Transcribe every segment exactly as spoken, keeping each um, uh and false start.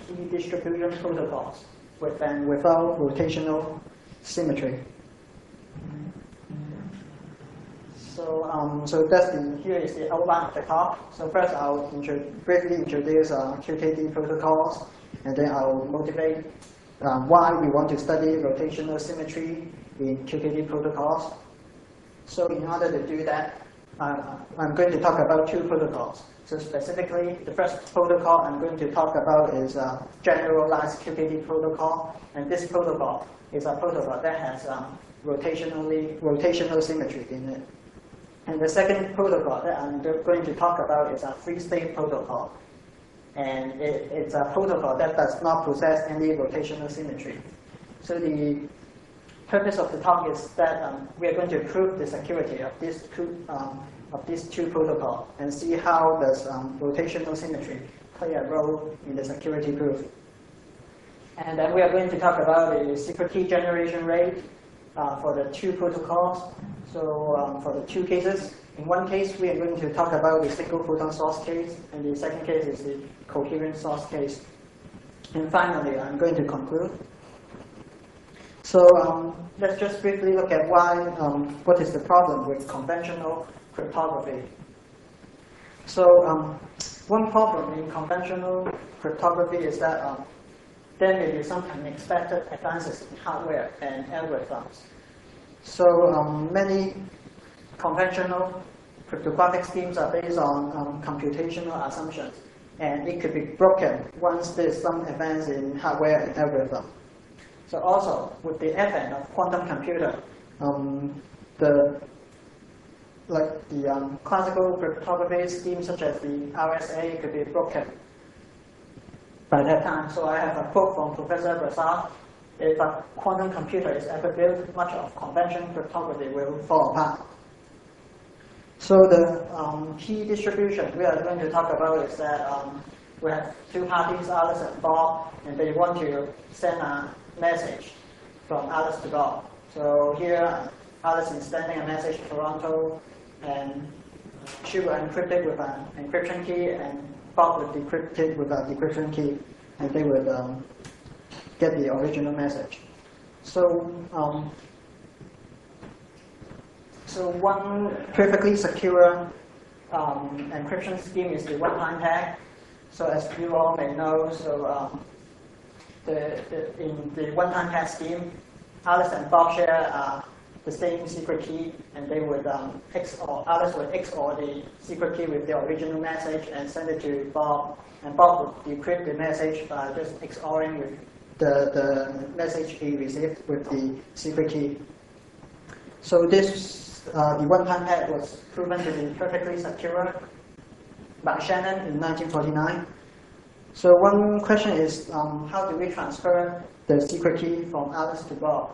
key distribution protocols with and without rotational symmetry. So, um, so that's the, here is the outline of the talk. So first I'll intro briefly introduce uh, Q K D protocols, and then I'll motivate um, why we want to study rotational symmetry in Q K D protocols. So in order to do that, uh, I'm going to talk about two protocols. So specifically, the first protocol I'm going to talk about is a generalized Q K D protocol, and this protocol is a protocol that has um, rotationally rotational symmetry in it. And the second protocol that I'm going to talk about is a three-state protocol. And it, it's a protocol that does not possess any rotational symmetry. So the purpose of the talk is that um, we are going to prove the security of these two, um, of these two protocols and see how does um, rotational symmetry play a role in the security proof. And then we are going to talk about the secret key generation rate uh, for the two protocols. So um, for the two cases, in one case we are going to talk about the single photon source case, and the second case is the coherent source case. And finally, I'm going to conclude. So um, let's just briefly look at why, um, what is the problem with conventional cryptography. So um, one problem in conventional cryptography is that um, there may be some unexpected advances in hardware and algorithms. So um, many conventional cryptographic schemes are based on um, computational assumptions, and it could be broken once there's some advance in hardware and algorithm. So also, with the advent of quantum computer, um, the like the um, classical cryptography schemes such as the R S A could be broken by that time. So I have a quote from Professor Brazard: if a quantum computer is ever built, much of conventional cryptography will fall apart. So the um, key distribution we are going to talk about is that um, we have two parties, Alice and Bob, and they want to send a message from Alice to Bob. So here, Alice is sending a message to Toronto, and she will encrypt it with an encryption key, and Bob will decrypt it with a decryption key, and they would um, get the original message. So, um, so one perfectly secure um, encryption scheme is the one-time tag. So as you all may know, so um, the, the, in the one-time tag scheme, Alice and Bob share uh, the same secret key, and they would um, X O R, Alice would X O R the secret key with the original message and send it to Bob, and Bob would decrypt the message by just XORing with the, the message he received with the secret key. So this, uh, the one-time tag was proven to be perfectly secure by Shannon in nineteen forty-nine. So one question is, um, how do we transfer the secret key from Alice to Bob?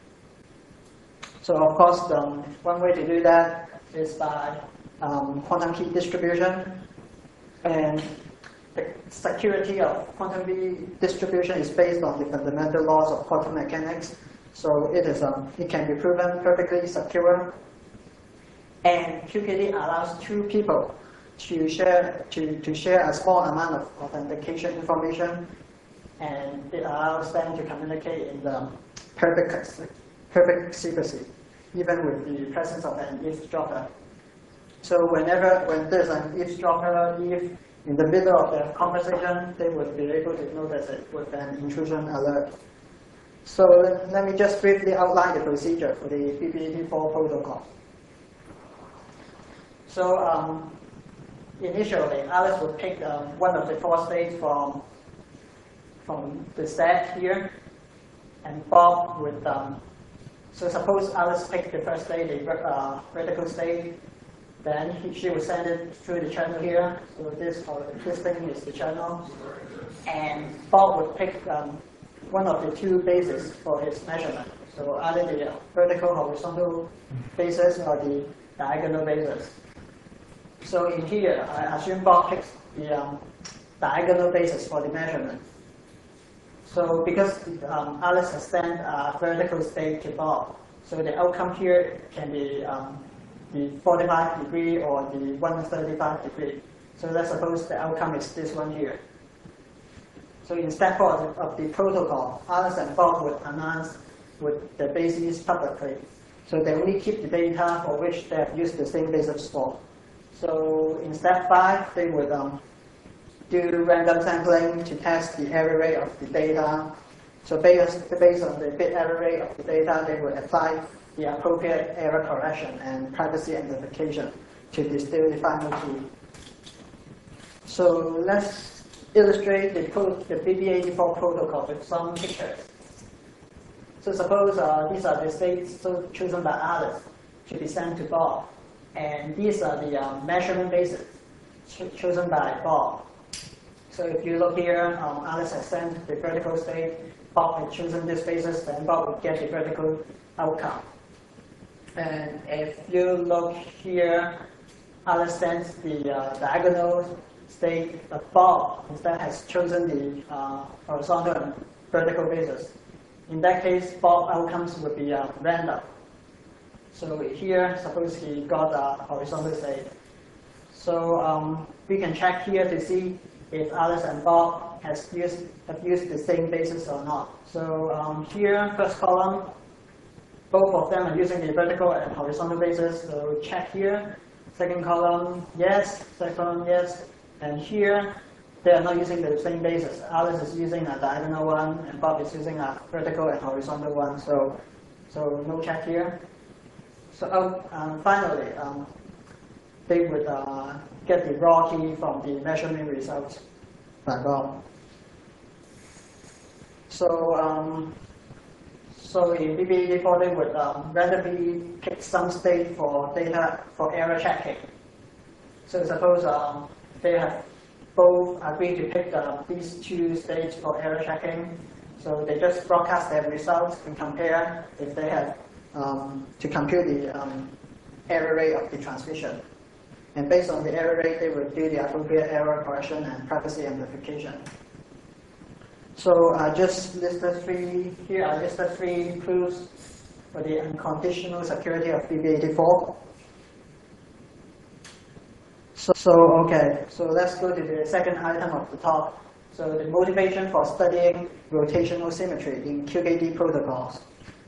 So of course, um, one way to do that is by um, quantum key distribution, and the security of quantum key distribution is based on the fundamental laws of quantum mechanics. So it is um, it can be proven perfectly secure, and Q K D allows two people to share to, to share a small amount of authentication information, and it allows them to communicate in the perfect perfect secrecy, even with the presence of an eavesdropper. So whenever when there's an eavesdropper, if in the middle of the conversation, they would be able to notice it with an intrusion alert. So let me just briefly outline the procedure for the B B A P four protocol. So um, initially, Alice would pick um, one of the four states from, from the stack here, and Bob would, um, so suppose Alice picked the first state, the uh, vertical state, then he, she would send it through the channel here. So this, or this thing is the channel. And Bob would pick um, one of the two bases for his measurement. So either the vertical horizontal basis or the diagonal basis. So in here, I assume Bob picks the um, diagonal basis for the measurement. So because um, Alice has sent a vertical state to Bob, so the outcome here can be um, the forty-five degree or the one hundred thirty-five degree. So let's suppose the outcome is this one here. So in step four of the protocol, Alice and Bob would announce with the bases publicly. So they only keep the data for which they have used the same basis for. So in step five, they would um, do random sampling to test the error rate of the data. So based, based on the bit error rate of the data, they would apply the appropriate error correction and privacy amplification to distill the final key. So let's illustrate the, the B B eighty-four protocol with some pictures. So suppose uh, these are the states so chosen by Alice to be sent to Bob. And these are the um, measurement bases cho chosen by Bob. So if you look here, um, Alice has sent the vertical state, Bob has chosen this basis, then Bob would get the vertical outcome. And if you look here, Alice sends the uh, diagonal state, but Bob instead has chosen the uh, horizontal and vertical basis. In that case, Bob outcomes would be uh, random. So here, suppose he got a horizontal state. So um, we can check here to see if Alice and Bob has used, have used the same basis or not. So um, here, first column, both of them are using the vertical and horizontal basis. So check here. Second column, yes. Third column, yes. And here, they are not using the same basis. Alice is using a diagonal one, and Bob is using a vertical and horizontal one. So, so no check here. So oh, um, finally, um, they would uh, get the raw key from the measurement results by Bob. So, um, so in B B eighty-four, they would um, randomly pick some state for data for error checking. So suppose um, they have both agreed to pick uh, these two states for error checking. So they just broadcast their results and compare if they have um, to compute the um, error rate of the transmission. And based on the error rate, they will do the appropriate error correction and privacy amplification. So I just listed three, here I listed three proofs for the unconditional security of B B eighty-four. So, so okay, so let's go to the second item of the talk. So the motivation for studying rotational symmetry in Q K D protocols.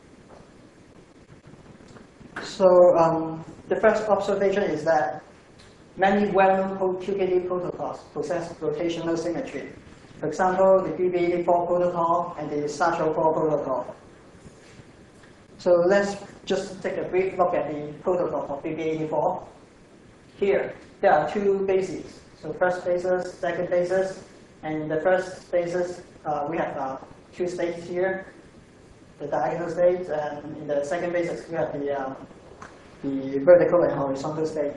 So um, the first observation is that many well-known Q K D protocols possess rotational symmetry. For example, the B B eighty-four protocol and the SACHO four protocol. So let's just take a brief look at the protocol for B B eighty-four. Here, there are two bases. So first basis, second basis, and in the first basis, uh, we have uh, two states here, the diagonal states, and in the second basis, we have the, uh, the vertical and horizontal state.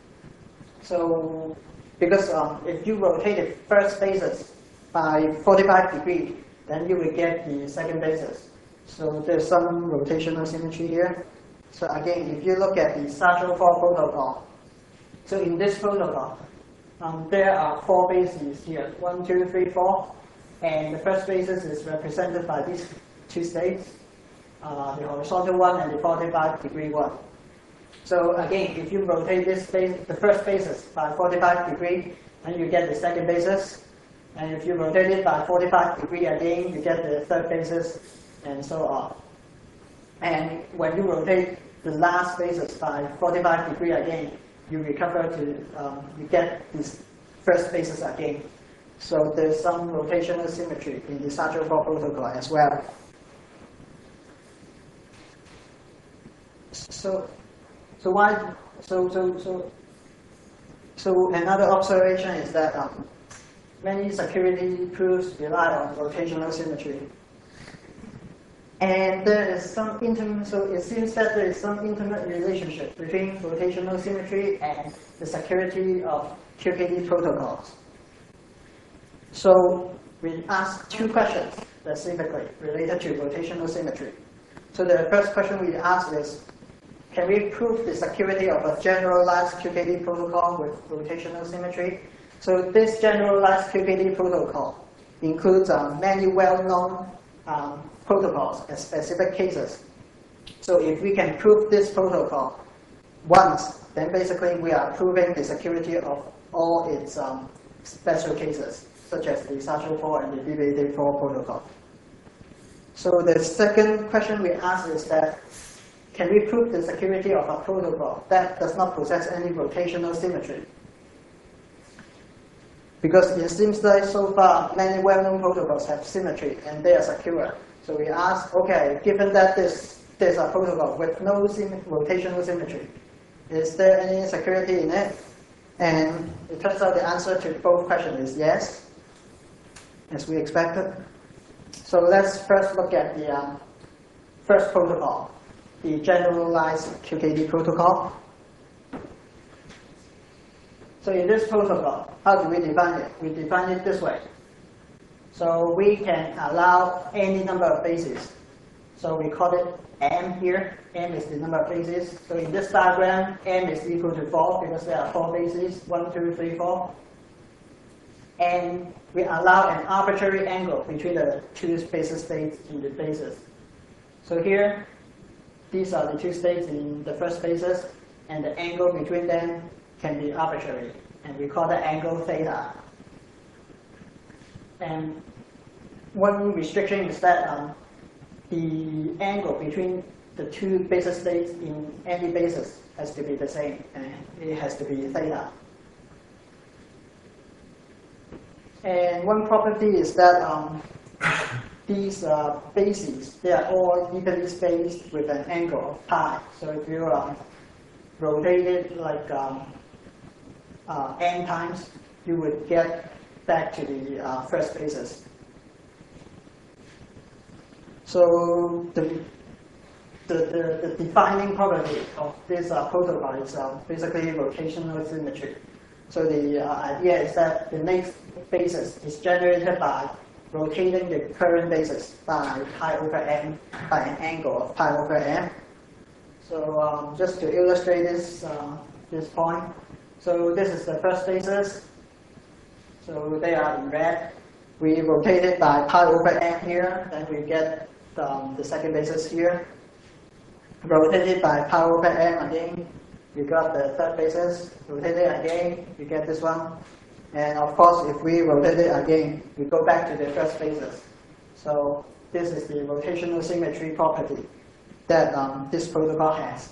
So because um, if you rotate the first basis by forty-five degrees, then you will get the second basis. So there's some rotational symmetry here. So again, if you look at the SACHO four protocol, so in this protocol, um, there are four bases here, one, two, three, four, and the first basis is represented by these two states, uh, the horizontal one and the forty-five degree one. So again, if you rotate this base, the first basis by forty-five degree, then you get the second basis. And if you rotate it by forty-five degree again, you get the third basis, and so on. And when you rotate the last basis by forty-five degree again, you recover to, um, you get this first basis again. So there's some rotational symmetry in the SACHO four protocol as well. So, so why? So, so, so, so another observation is that um, many security proofs rely on rotational symmetry. And there is some intimate, so it seems that there is some intimate relationship between rotational symmetry and the security of Q K D protocols. So we asked two questions specifically related to rotational symmetry. So the first question we asked is, can we prove the security of a generalized Q K D protocol with rotational symmetry? So this generalized Q K D protocol includes uh, many well-known um, protocols and specific cases. So if we can prove this protocol once, then basically we are proving the security of all its um, special cases. such as the SACHO four and the B B A T four protocol. So the second question we ask is that, can we prove the security of a protocol that does not possess any rotational symmetry? Because it seems like so far many well-known protocols have symmetry and they are secure. So we ask, okay, given that this there's a protocol with no rotational symmetry, is there any security in it? And it turns out the answer to both questions is yes, as we expected. So let's first look at the um, first protocol, the generalized Q K D protocol. So in this protocol, how do we define it? We define it this way. So we can allow any number of bases. So we call it M here. M is the number of bases. So in this diagram, M is equal to four because there are four bases, one, two, three, four. And we allow an arbitrary angle between the two basis states in the bases. So here, these are the two states in the first basis, and the angle between them can be arbitrary, and we call that angle theta. And one restriction is that um, the angle between the two basis states in any basis has to be the same, and it has to be theta. And one property is that um, these uh, bases, they are all evenly spaced with an angle of pi. So if you um, rotate it like um, uh, n times, you would get back to the uh, first basis. So the, the, the, the defining property of this uh, protocol is uh, basically rotational symmetry. So the uh, idea is that the next basis is generated by rotating the current basis by pi over m, by an angle of pi over m. So um, just to illustrate this, uh, this point, so this is the first basis. So they are in red. We rotate it by pi over m here, then we get um, the second basis here. Rotate it by pi over m again, we got the third basis. Rotate it again, we get this one. And of course, if we rotate it again, we go back to the first basis. So this is the rotational symmetry property that um, this protocol has.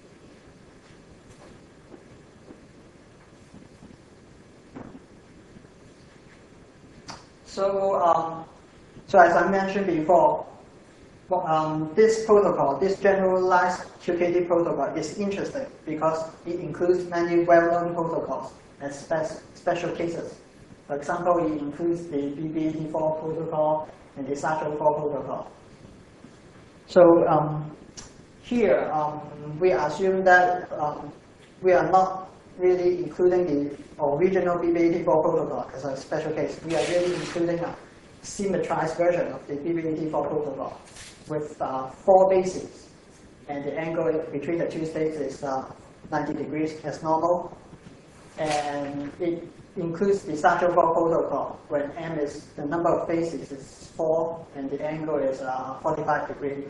So, um, so as I mentioned before, um, this protocol, this generalized Q K D protocol is interesting because it includes many well-known protocols as spe special cases. For example, it includes the B B A T four protocol and the SACHO four protocol. So um, here, um, we assume that um, we are not really including the original B B A T four protocol as a special case. We are really including a symmetrized version of the B B A T four protocol with uh, four bases, and the angle between the two states is uh, ninety degrees as normal. And it includes the SACHO four protocol when m is the number of bases is four and the angle is uh, forty-five degrees.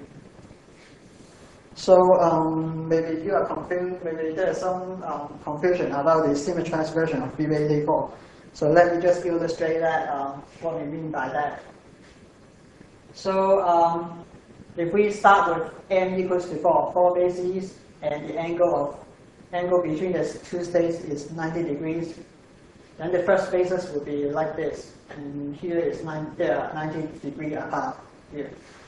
So um, maybe you are confused. Maybe there is some um, confusion about the symmetrized version of B B A T four. So let me just illustrate that uh, what we mean by that. So um, if we start with m equals to four, four bases, and the angle of angle between the two states is ninety degrees, then the first basis would be like this, and here is nine, there are ninety degrees apart here.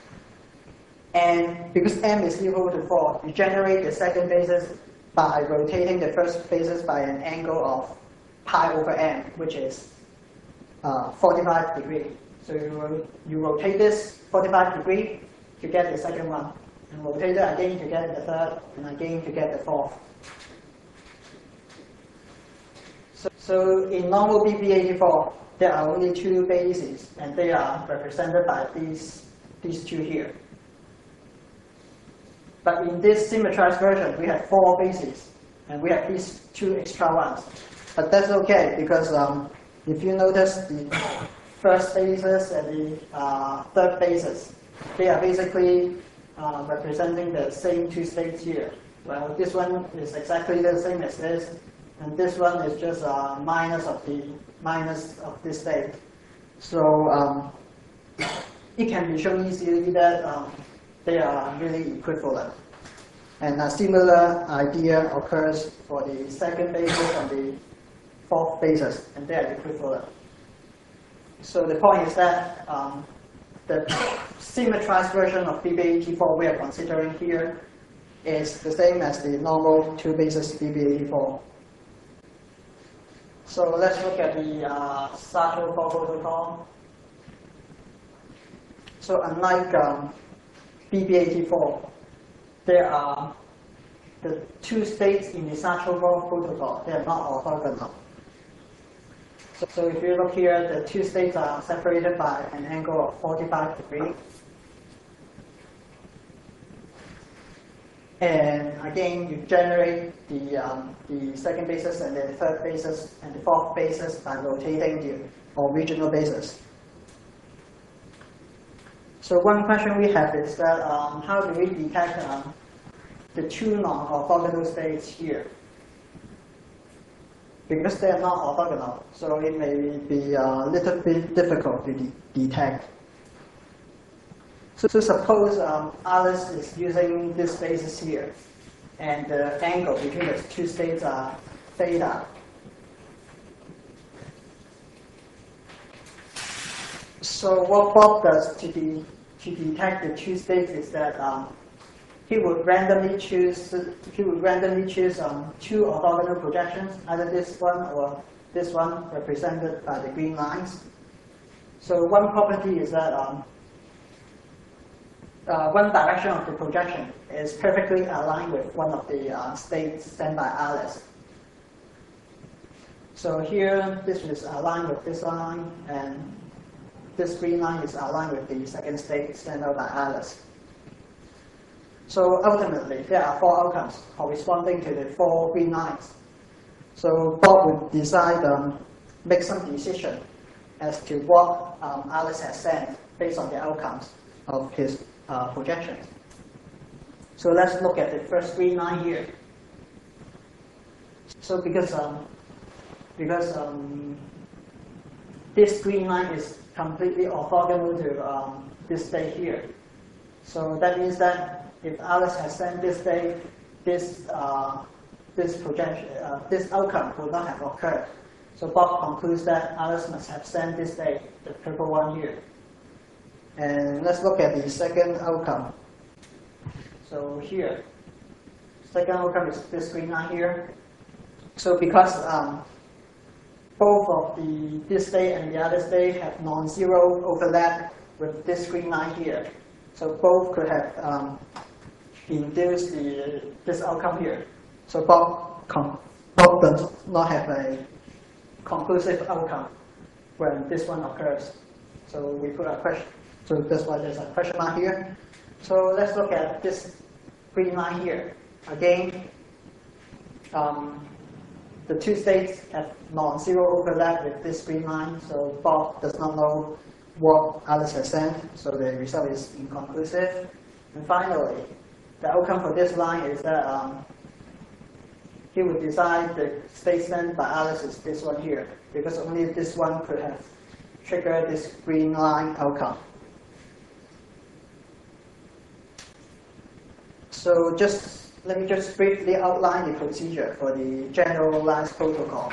And because m is equal to four, you generate the second basis by rotating the first basis by an angle of pi over m, which is uh, forty-five degrees. So you, you rotate this forty-five degrees to get the second one, and rotate it again to get the third, and again to get the fourth. So, so in normal B B A T four, there are only two bases, and they are represented by these, these two here. But in this symmetrized version, we have four bases, and we have these two extra ones. But that's okay, because um, if you notice the first basis and the uh, third basis, they are basically uh, representing the same two states here. Well, this one is exactly the same as this, and this one is just a minus of the minus of this state. So um, it can be shown easily that um, they are really equivalent. And a similar idea occurs for the second basis and the fourth basis, and they are equivalent. So the point is that um, the symmetrized version of B B eighty-four we are considering here is the same as the normal two-basis B B eighty-four. So let's look at the uh, SACHO four protocol. So unlike um, B B eighty-four, there are the two states in the SACHO four protocol. They are not orthogonal. So, so if you look here, the two states are separated by an angle of forty-five degrees. And again, you generate the, um, the second basis and the third basis and the fourth basis by rotating the original basis. So one question we have is that um, how do we detect um, the two non-orthogonal states here? Because they are not orthogonal, so it may be a little bit difficult to de detect. So, so suppose um, Alice is using this basis here, and the angle between the two states are theta. So what Bob does to, de to detect the two states is that um, he would randomly choose he would randomly choose um, two orthogonal projections, either this one or this one, represented by the green lines. So one property is that um, Uh, one direction of the projection is perfectly aligned with one of the uh, states sent by Alice. So here, this is aligned with this line, and this green line is aligned with the second state sent out by Alice. So ultimately, there are four outcomes corresponding to the four green lines. So Bob would decide, um, make some decision as to what um, Alice has sent based on the outcomes of his Uh, projections. So let's look at the first green line here. So because um, because um, this green line is completely orthogonal to um, this state here, so that means that if Alice has sent this state, this uh, this projection, uh, this outcome would not have occurred. So Bob concludes that Alice must have sent this state, the purple one here. And let's look at the second outcome. So here, second outcome is this green line here. So because um, both of the this state and the other state have non-zero overlap with this green line here, so both could have um, induced the this outcome here. So Bob, Bob does not have a conclusive outcome when this one occurs. So we put a question. So that's why there's a question mark here. So let's look at this green line here. Again, um, the two states have non-zero overlap with this green line, so Bob does not know what Alice has sent, so the result is inconclusive. And finally, the outcome for this line is that um, he would decide the state sent by Alice is this one here, because only this one could have triggered this green line outcome. So just let me just briefly outline the procedure for the generalized protocol.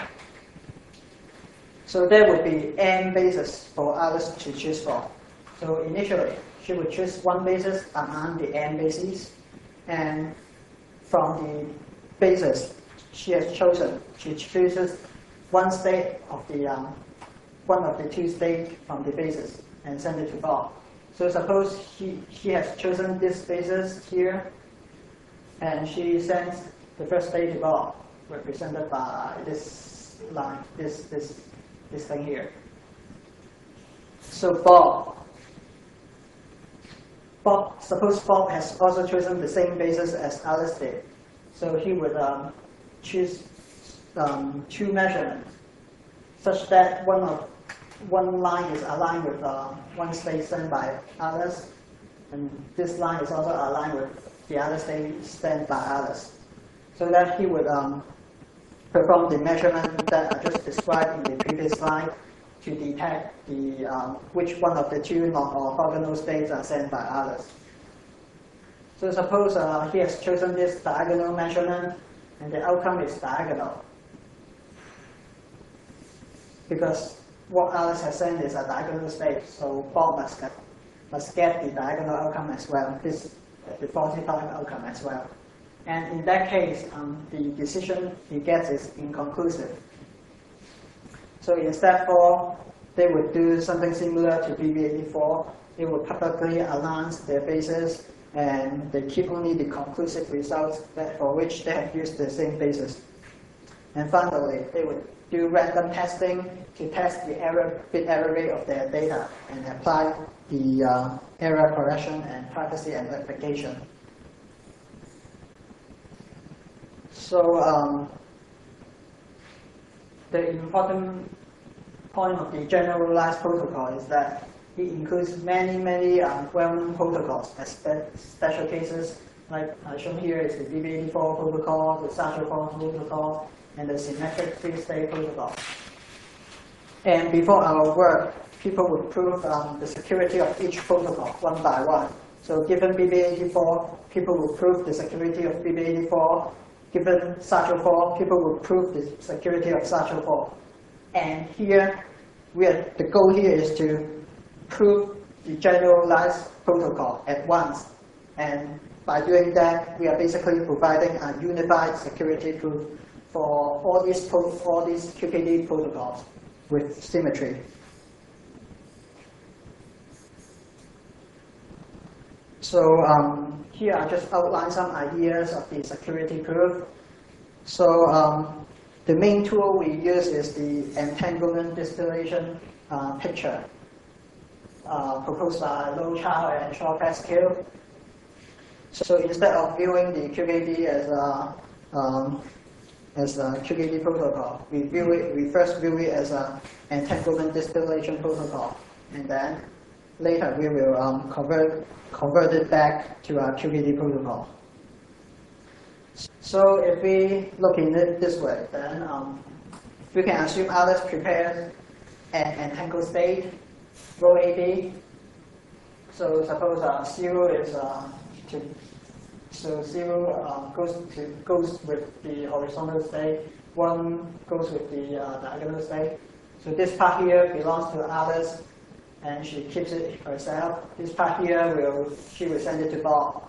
So there would be n bases for Alice to choose from. So initially, she would choose one basis among the n bases, and from the basis she has chosen, she chooses one state of the um, one of the two states from the basis and send it to Bob. So suppose she she has chosen this basis here, and she sends the first state to Bob, represented by this line, this this this thing here. So Bob, Bob, suppose Bob has also chosen the same basis as Alice did. So he would um, choose um, two measurements, such that one of one line is aligned with uh, one state sent by Alice, and this line is also aligned with the other state sent by Alice, so that he would um, perform the measurement that I just described in the previous slide to detect the, um, which one of the two non-orthogonal states are sent by Alice. So suppose uh, he has chosen this diagonal measurement, and the outcome is diagonal. Because what Alice has sent is a diagonal state, so Bob must get, must get the diagonal outcome as well, this the positive outcome as well. And in that case, um, the decision he gets is inconclusive. So in step four, they would do something similar to B B eighty-four. They would publicly announce their basis, and they keep only the conclusive results that for which they have used the same basis. And finally, they would do random testing to test the error, bit error rate of their data and apply the uh, error correction and privacy amplification. So um, the important point of the generalized protocol is that it includes many, many um, well-known protocols as spe special cases. Like uh, shown here is the B B eighty-four protocol, the Satchel-Foer protocol, and the symmetric three-state protocol. And before our work, people would prove um, the security of each protocol one by one. So given B B eighty-four, people would prove the security of B B eighty-four. Given Satchel-Foer, people would prove the security of Satchel-Foer. And here, we are, the goal here is to prove the generalized protocol at once. And by doing that, we are basically providing a unified security proof for all these, all these Q K D protocols with symmetry. So um, here I just outline some ideas of the security proof. So um, the main tool we use is the entanglement distillation uh, picture uh, proposed by Low Chow and Shaw Pascal. So instead of viewing the Q K D as a um, as a Q K D protocol, we view it. We first view it as an entanglement distillation protocol, and then later we will um, convert convert it back to a Q K D protocol. So if we look in it this way, then um, we can assume Alice prepares an entangled state, rho A B. So suppose uh, zero is uh, to so zero uh, goes to goes with the horizontal state, one goes with the uh, diagonal state. So this part here belongs to Alice, and she keeps it herself. This part here will she will send it to Bob.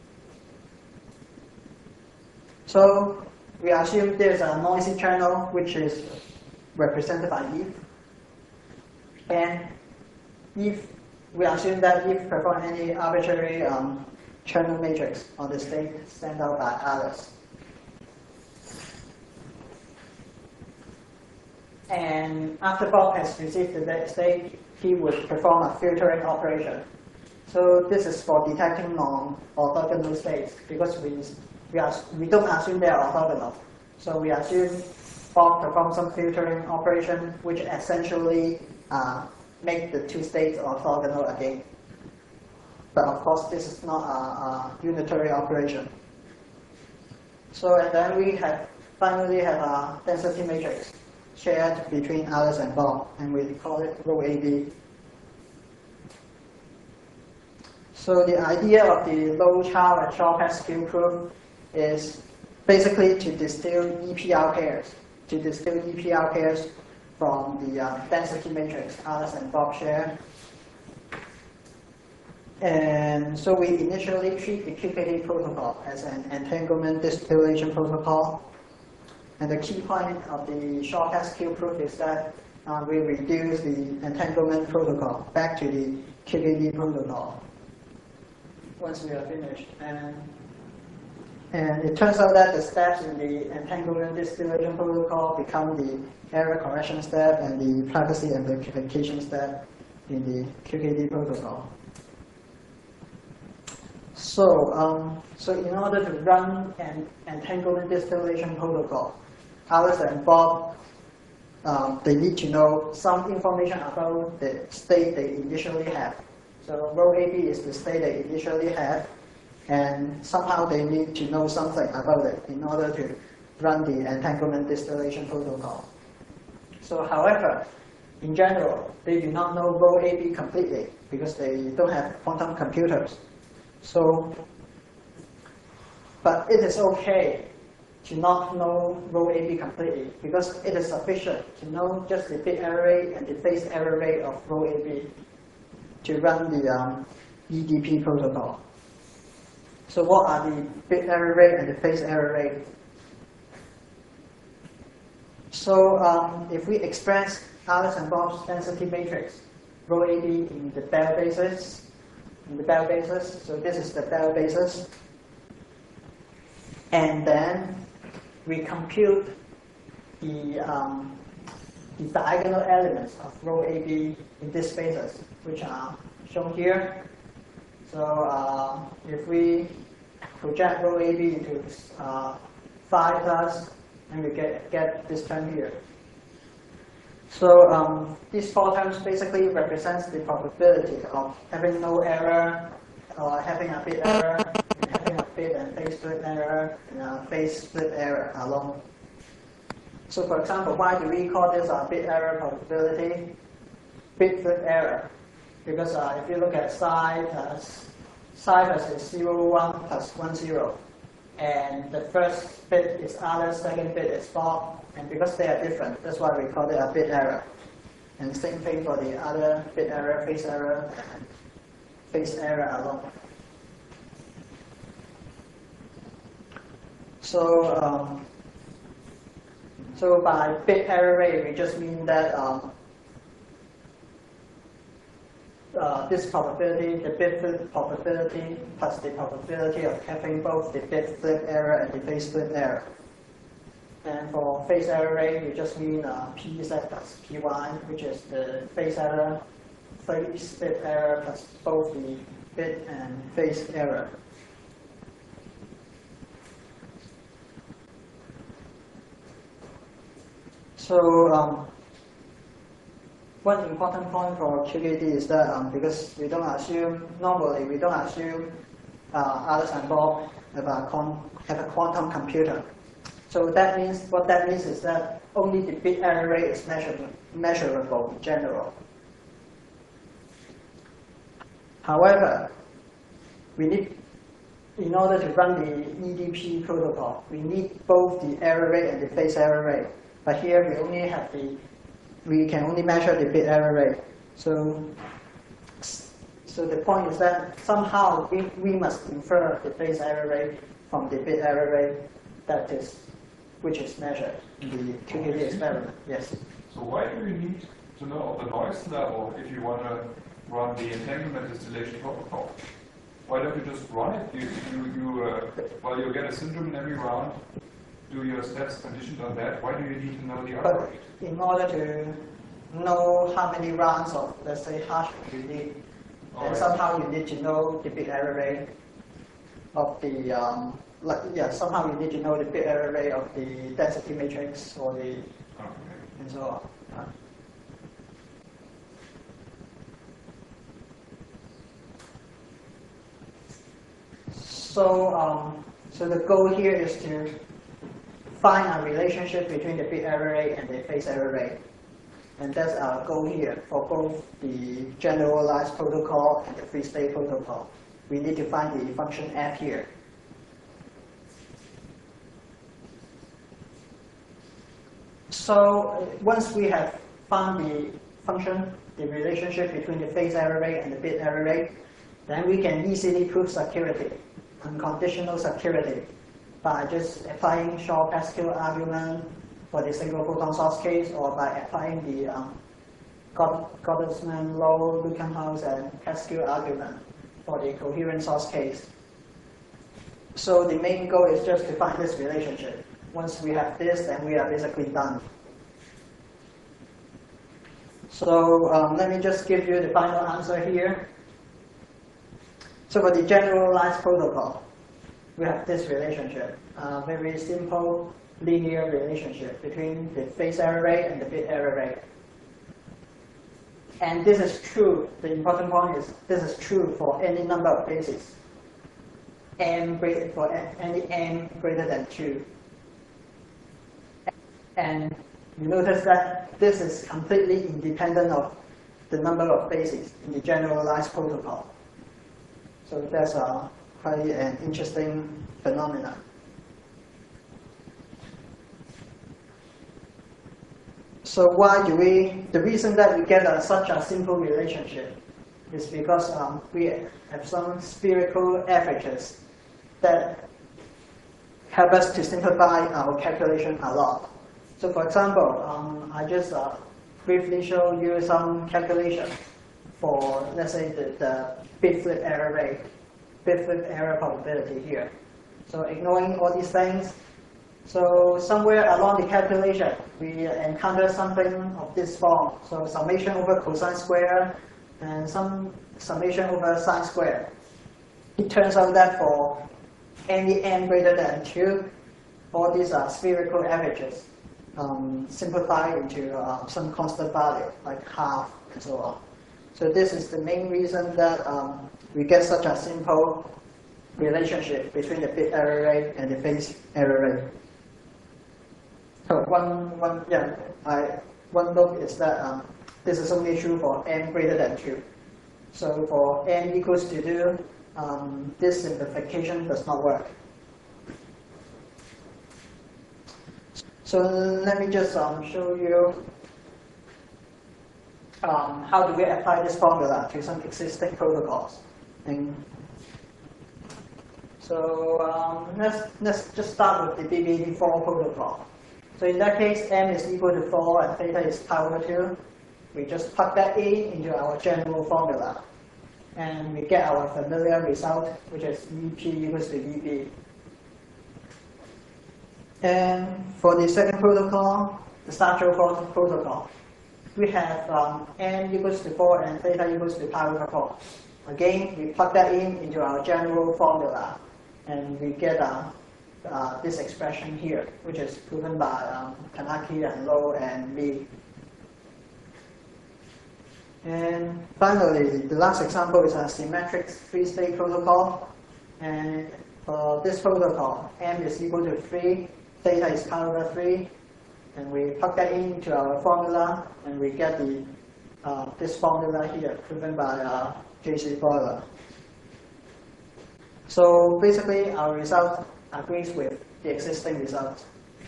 So we assume there's a noisy channel which is represented by if, and if we assume that if perform any arbitrary um, channel matrix on the state sent out by Alice. And after Bob has received the state, he would perform a filtering operation. So this is for detecting non-orthogonal states, because we, we, are, we don't assume they are orthogonal. So we assume Bob performs some filtering operation, which essentially uh, make the two states orthogonal again. But of course, this is not a, a unitary operation. So and then we have finally have a density matrix shared between Alice and Bob, and we call it rho A B. So the idea of the Low Chow and Shaw Pascal proof is basically to distill E P R pairs, to distill E P R pairs from the uh, density matrix Alice and Bob share. And so we initially treat the Q K D protocol as an entanglement distillation protocol. And the key point of the Shaw Pascal proof is that uh, we reduce the entanglement protocol back to the Q K D protocol once we are finished. And, and it turns out that the steps in the entanglement distillation protocol become the error correction step and the privacy amplification step in the Q K D protocol. So, um, so in order to run an entanglement distillation protocol, Alice and Bob, um, they need to know some information about the state they initially have. So rho A B is the state they initially have, and somehow they need to know something about it in order to run the entanglement distillation protocol. So however, in general, they do not know rho A B completely because they don't have quantum computers. So, but it is okay to not know rho A B completely because it is sufficient to know just the bit error rate and the phase error rate of rho A B to run the um, E D P protocol. So what are the bit error rate and the phase error rate? So um, if we express Alice and Bob's density matrix, rho A B in the Bell basis, in the Bell basis, so this is the Bell basis, and then we compute the, um, the diagonal elements of rho A B in this basis, which are shown here. So uh, if we project rho A B into uh, phi plus, and we get, get this term here. So um, these four terms basically represents the probability of having no error, or having a bit error, and having a bit and phase split error, and a phase split error alone. So for example, why do we call this a bit error probability? Bit split error. Because uh, if you look at psi plus, psi plus is zero, one plus one, zero. And the first bit is Alice, second bit is Bob, and because they are different, that's why we call it a bit error. And same thing for the other bit error, phase error, and phase error alone. So, um, so by bit error rate, we just mean that um, Uh, this probability, the bit flip probability, plus the probability of having both the bit flip error and the phase split error. And for phase error rate, we just mean uh, P Z plus P Y, which is the phase error, phase split error plus both the bit and phase error. So, um, one important point for Q K D is that um, because we don't assume, normally we don't assume uh, Alice and Bob have a, con have a quantum computer. So that means, what that means is that only the bit error rate is measurable, measurable in general. However, we need, in order to run the E D P protocol, we need both the error rate and the phase error rate. But here we only have the we can only measure the bit error rate. So, so the point is that somehow we, we must infer the phase error rate from the bit error rate that is, which is measured in the Q K D experiment. Yes. So why do you need to know the noise level if you want to run the entanglement distillation protocol? Why don't you just run it? You, you, you uh, well, you get a syndrome in every round. Do your steps conditioned on that? Why do you need to know the error rate? In order to know how many rounds of, let's say, hash you need, and right. somehow you need to know the bit error rate of the, um, like, yeah, somehow you need to know the bit error rate of the density matrix or the, okay. and so on. Uh, so, um, so the goal here is to find a relationship between the bit error rate and the phase error rate. And that's our goal here for both the generalized protocol and the free state protocol. We need to find the function f here. So once we have found the function, the relationship between the phase error rate and the bit error rate, then we can easily prove security, unconditional security, by just applying Shor-Pascal argument for the single photon source case, or by applying the um, Gottesman, Low, Luckenhaus, and Pascal argument for the coherent source case. So the main goal is just to find this relationship. Once we have this, then we are basically done. So um, let me just give you the final answer here. So for the generalized protocol, we have this relationship, a very simple linear relationship between the phase error rate and the bit error rate. And this is true, the important point is this is true for any number of bases, m greater, for any m greater than two. And you notice that this is completely independent of the number of bases in the generalized protocol. So that's a quite an interesting phenomenon. So why do we, the reason that we get a, such a simple relationship is because um, we have some spherical averages that help us to simplify our calculation a lot. So for example, um, I just uh, briefly show you some calculation for, let's say, the, the bit flip error rate, bit flip error probability here. So ignoring all these things, so somewhere along the calculation, we encounter something of this form. So summation over cosine square and some summation over sine square. It turns out that for any n greater than two, all these are spherical averages um, simplified into uh, some constant value, like half and so on. So this is the main reason that um, we get such a simple relationship between the bit error rate and the phase error rate. So one, one, yeah, I, one note is that um, this is only true for n greater than two. So for n equals to two, um, this simplification does not work. So let me just um, show you um, how do we apply this formula to some existing protocols. And so um, let's, let's just start with the B B D four protocol. So in that case, m is equal to four and theta is pi over two. We just plug that in into our general formula. And we get our familiar result, which is V P equals to V B. And for the second protocol, the Sartre protocol, we have um, n equals to four and theta equals to pi over four. Again, we plug that in into our general formula, and we get uh, uh, this expression here, which is proven by um, Kanaki and Low and Lee. And finally, the last example is a symmetric three-state protocol. And for this protocol, m is equal to three, theta is pi over three, and we plug that into our formula, and we get the uh, this formula here, proven by uh, J C Boiler. So basically, our result agrees with the existing result.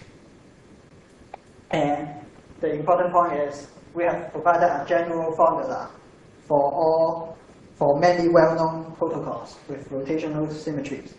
And the important point is we have provided a general formula for all, for many well-known protocols with rotational symmetries.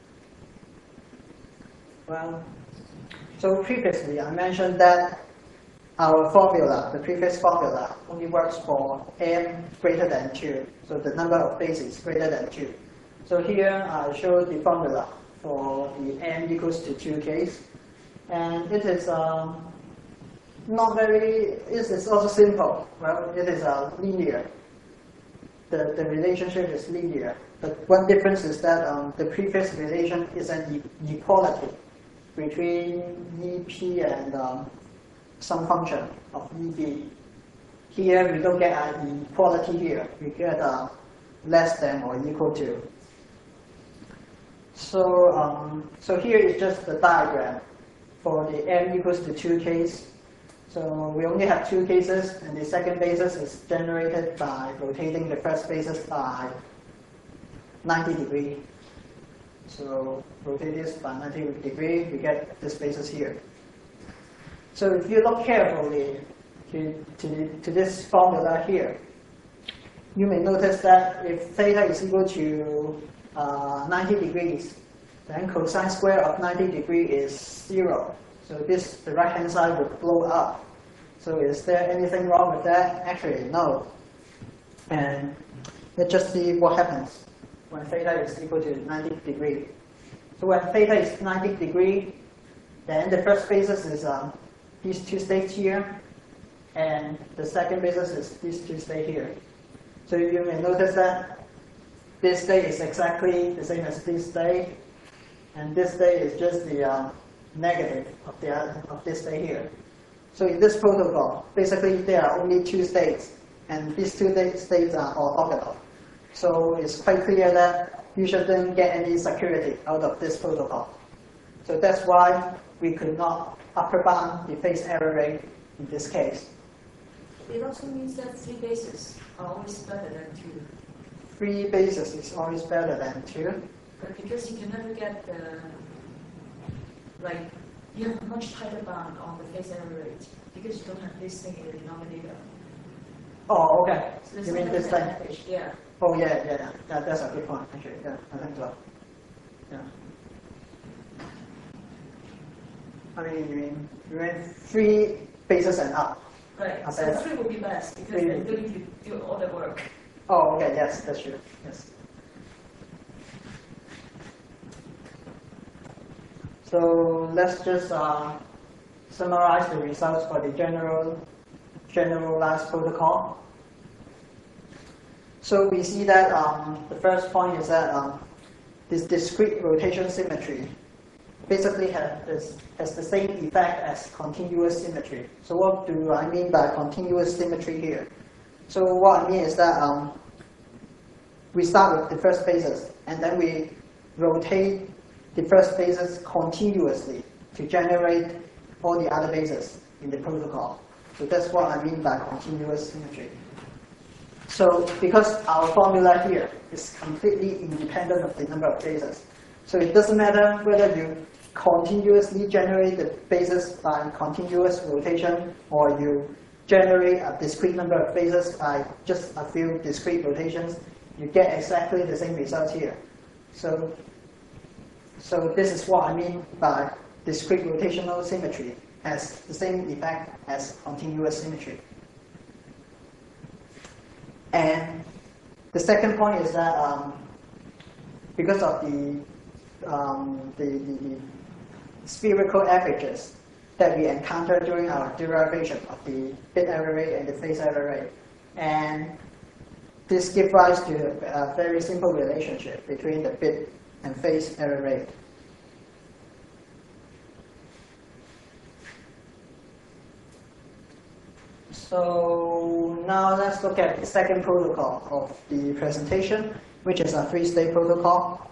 Well, so previously I mentioned that our formula, the previous formula, only works for m greater than two, so the number of bases greater than two. So here I show the formula for the n equals to two case, and it is um, not very, it is also simple. Well, it is uh, linear. The, the relationship is linear, but one difference is that um, the previous relation is an e equality between E P and um, some function of E B. Here we don't get an equality here, we get a less than or equal to. So, um, so here is just the diagram for the m equals to two case. So we only have two cases, and the second basis is generated by rotating the first basis by ninety degrees. So rotate this by ninety degrees, we get this basis here. So if you look carefully to, to, to this formula here, you may notice that if theta is equal to uh, ninety degrees, then cosine square of ninety degrees is zero. So this, the right hand side would blow up. So is there anything wrong with that? Actually, no. And let's just see what happens when theta is equal to ninety degrees. So when theta is ninety degrees, then the first basis is um, these two states here, and the second basis is these two states here. So you may notice that this state is exactly the same as this state, and this state is just the uh, negative of, the, of this state here. So in this protocol, basically there are only two states, and these two states are orthogonal. So it's quite clear that you shouldn't get any security out of this protocol. So that's why we could not upper bound the phase error rate in this case. It also means that three bases are always better than two. Three bases is always better than two. But because you can never get the, like, you have a much tighter bound on the phase error rate because you don't have this thing in the denominator. Oh, okay. So You mean this thing? advantage. Yeah. Oh, yeah, yeah, yeah. That, that's a good point, actually. Yeah, I think so. Yeah. I mean, you mean, you mean three bases and up. Right. Are So better. three will be best because Three. they're willing to do all the work. Oh, okay, yes, that's true. Yes. So let's just uh, summarize the results for the general generalized protocol. So we see that um, the first point is that um, this discrete rotation symmetry basically has, this, has the same effect as continuous symmetry. So what do I mean by continuous symmetry here? So what I mean is that um, we start with the first basis, and then we rotate the first basis continuously to generate all the other bases in the protocol. So that's what I mean by continuous symmetry. So because our formula here is completely independent of the number of bases, so it doesn't matter whether you continuously generate the bases by continuous rotation or you generate a discrete number of bases by just a few discrete rotations, you get exactly the same results here. So, so this is what I mean by discrete rotational symmetry, has the same effect as continuous symmetry. And the second point is that um, because of the, um, the, the, the spherical averages that we encounter during our derivation of the bit error rate and the phase error rate, and this gives rise to a very simple relationship between the bit and phase error rate. So now let's look at the second protocol of the presentation, which is a three-state protocol.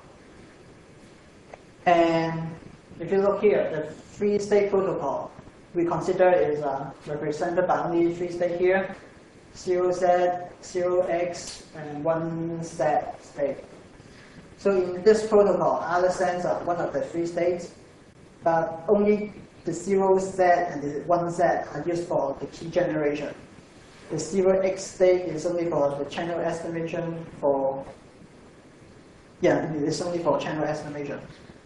And if you look here, the three-state protocol we consider is uh, represented by only three states here: zero Z, zero X, and one Z state. So in this protocol, other sense are one of the three states, but only the zero Z and the one Z are used for the key generation. The zero X state is only for the channel estimation for, yeah, it's only for channel estimation.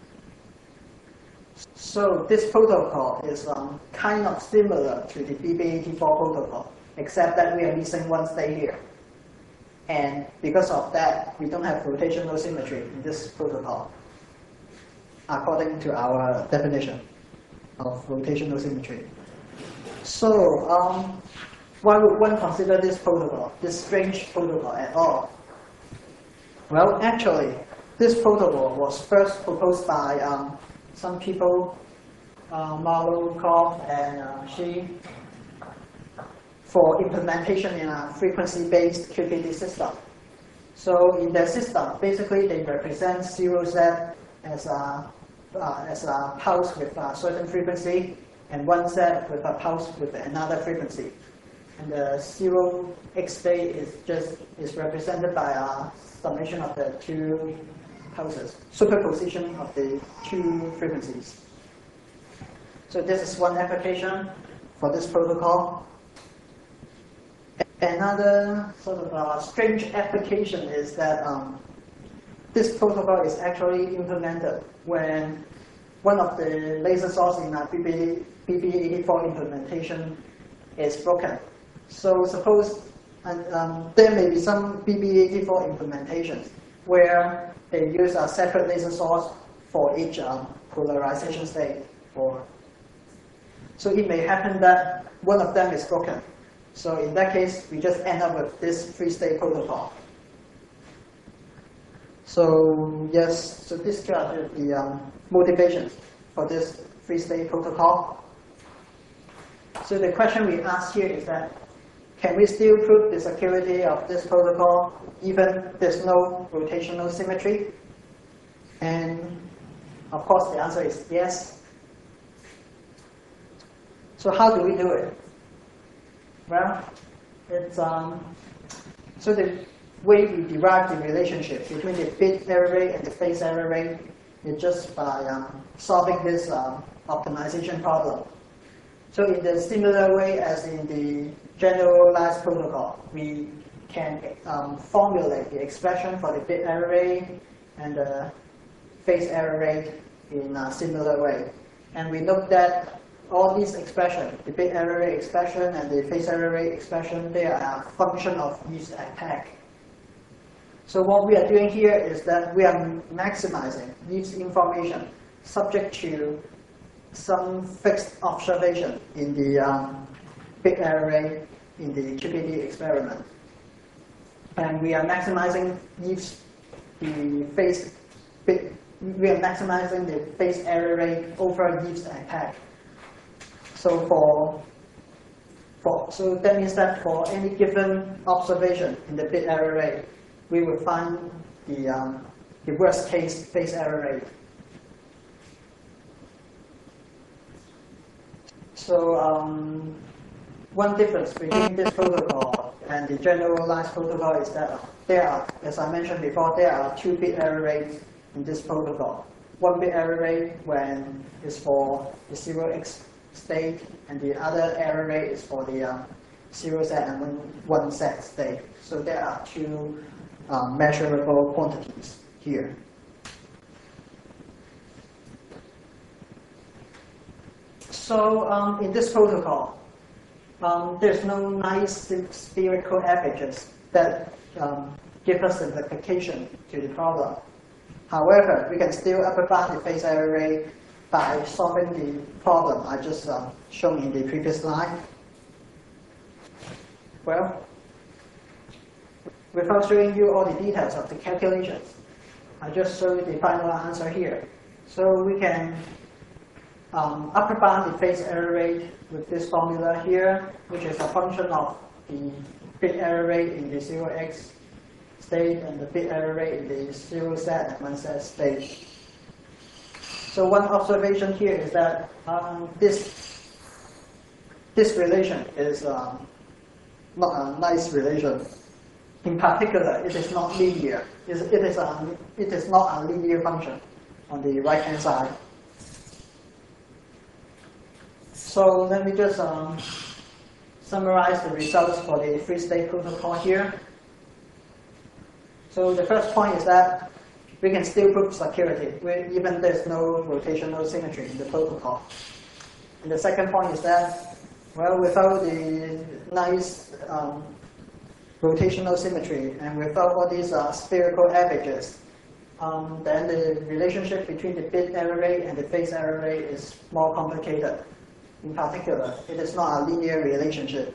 So this protocol is um, kind of similar to the B B eighty-four protocol, except that we are missing one state here. And because of that, we don't have rotational symmetry in this protocol, according to our definition of rotational symmetry. So, um, why would one consider this protocol, this strange protocol at all? Well, actually, this protocol was first proposed by um, some people, uh, Marlow-Koff and uh, Shi, for implementation in a frequency-based Q K D system. So in their system, basically they represent zero Z as a Uh, as a pulse with a certain frequency, and one Z with a pulse with another frequency. And the zero X state is just is represented by a summation of the two pulses, superposition of the two frequencies. So this is one application for this protocol. Another sort of uh, strange application is that um, this protocol is actually implemented when one of the laser sources in our B B eighty-four implementation is broken. So suppose and, um, there may be some B B eighty-four implementations where they use a separate laser source for each um, polarization state. For so it may happen that one of them is broken. So in that case, we just end up with this three-state protocol. So yes, so this are the um, motivations for this three-state protocol. So the question we ask here is that, can we still prove the security of this protocol even there's no rotational symmetry? And of course the answer is yes. So how do we do it? Well, it's um, so the way we derive the relationship between the bit error rate and the phase error rate is just by um, solving this um, optimization problem. So in the similar way as in the generalized protocol, we can um, formulate the expression for the bit error rate and the phase error rate in a similar way. And we looked at all these expressions, the bit error rate expression and the phase error rate expression, they are a function of each attack. So what we are doing here is that we are maximizing each information subject to some fixed observation in the um, bit error rate in the Q P D experiment. And we are maximizing each the phase bit, we are maximizing the phase error rate over each attack. So for, for so that means that for any given observation in the bit error rate, we will find the um, the worst case phase error rate. So um, one difference between this protocol and the generalized protocol is that there are, as I mentioned before, there are two bit error rates in this protocol. One bit error rate when is for the zero x state, and the other error rate is for the um, zero z and one, one z state. So there are two um, measurable quantities here. So um, in this protocol, um, there's no nice spherical averages that um, give us simplification to the problem. However, we can still upper bound the phase error rate by solving the problem I just um, shown in the previous slide. Well, without showing you all the details of the calculations, I just show you the final answer here. So we can um, upper bound the phase error rate with this formula here, which is a function of the bit error rate in the zero x state and the bit error rate in the zero z and one z state. So one observation here is that um, this this relation is um, not a nice relation. In particular, it is not linear. It is a, it is not a linear function on the right hand side. So let me just um, summarize the results for the three-state protocol here. So the first point is that we can still prove security, even there's no rotational symmetry in the protocol. And the second point is that, well, without the nice um, rotational symmetry and without all these uh, spherical averages, um, then the relationship between the bit error rate and the phase error rate is more complicated. In particular, it is not a linear relationship.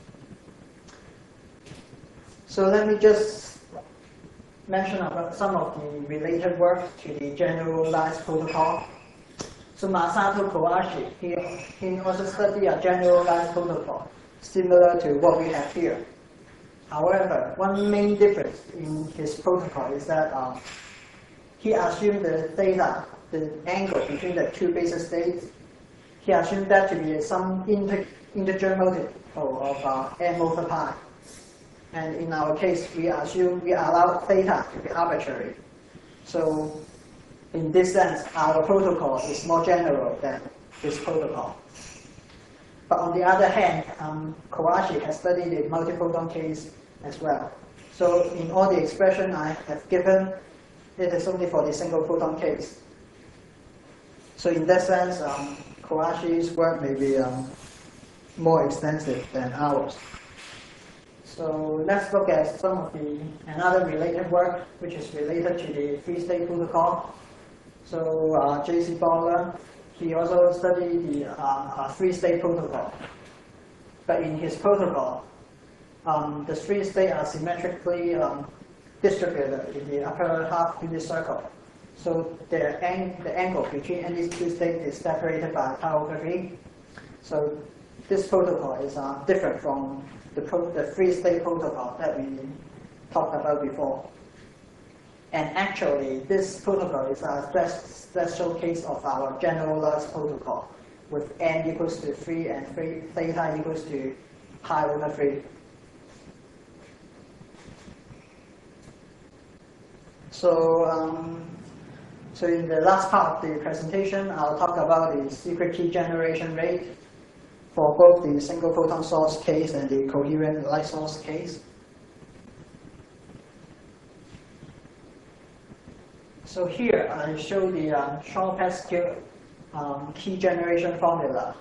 So let me just mention about some of the related work to the generalized protocol. So Masato Kowashi, he, he also studied a generalized protocol, similar to what we have here. However, one main difference in his protocol is that um, he assumed the theta, the angle between the two basis states, he assumed that to be some inter integer multiple of uh, n over pi. And in our case, we assume we allow theta to be arbitrary. So in this sense, our protocol is more general than this protocol. But on the other hand, um, Kowashi has studied the multiphoton case as well. So in all the expression I have given, it is only for the single photon case. So in that sense, um, Kowashi's work may be um, more extensive than ours. So let's look at some of the another related work, which is related to the three-state protocol. So uh, J C Bowler, he also studied the uh, uh, three-state protocol. But in his protocol, um, the three states are symmetrically um, distributed in the upper half unit circle. So the, ang the angle between any two states is separated by tau over three. So this protocol is uh, different from the, pro the three-state protocol that we talked about before. And actually, this protocol is a special case of our generalized protocol, with n equals to three and three, theta equals to pi over three. So, um, so in the last part of the presentation, I'll talk about the secret key generation rate for both the single photon source case and the coherent light source case. So here I show the um, Shor-Pascal um, key generation formula